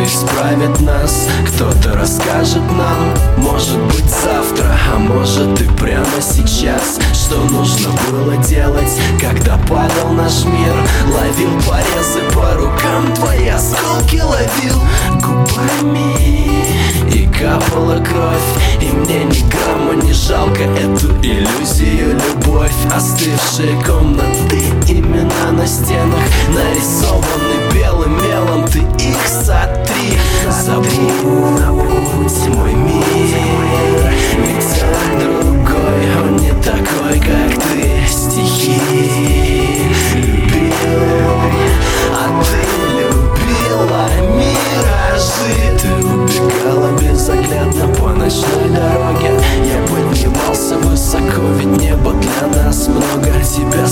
исправит нас, кто-то расскажет нам. Может быть завтра, а может и прямо сейчас. Что нужно было делать, когда падал наш мир? Ловил порезы по рукам, твои осколки ловил губами, и капала кровь. И мне ни грамма не жалко эту иллюзию, любовь. Остывшие комнаты, имена на стенах нарисованы белым мелом, ты их сотри. Забудь мой мир, ведь он другой, он не такой, как ты. Стихи любил, а ты любила миражи. Ты убегала безоглядно по ночной дороге. Я поднимался высоко, ведь небо для нас много. Тебя